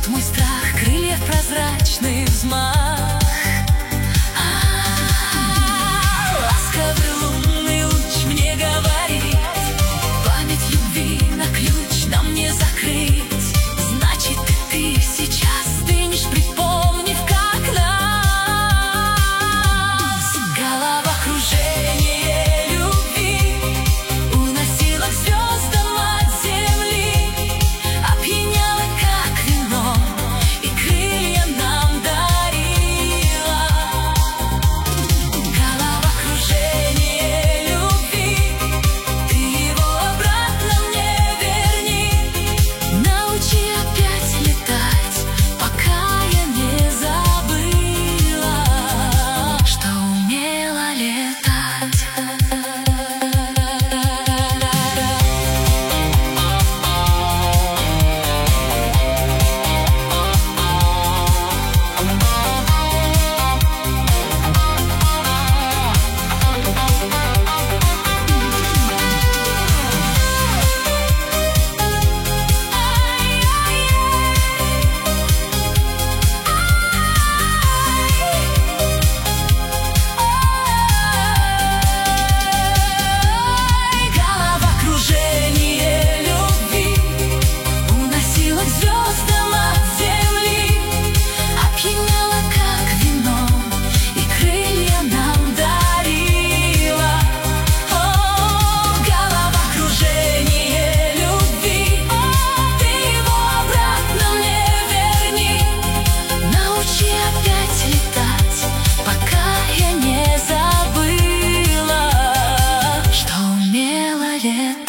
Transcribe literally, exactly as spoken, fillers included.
мой страх, крыльев прозрачный взмах. А, ласковый лунный луч мне говорит: память любви на ключ нам не закрыть. Значит, и ты сейчас стынешь, припомнив, как нас головокружение любви уносило к звездам от земли, опьяняло, как вино, и крылья нам дарила. Головокружение любви, ты его обратно мне верни. Научи опять летать, пока я не забыла, что умела летать. Головокружение любви уносило к звездам от земли, опьяняло, как вино, и крылья нам дарила. О, головокружение любви, ты его обратно мне верни. Научи опять летать, пока я не забыла, что умела летать.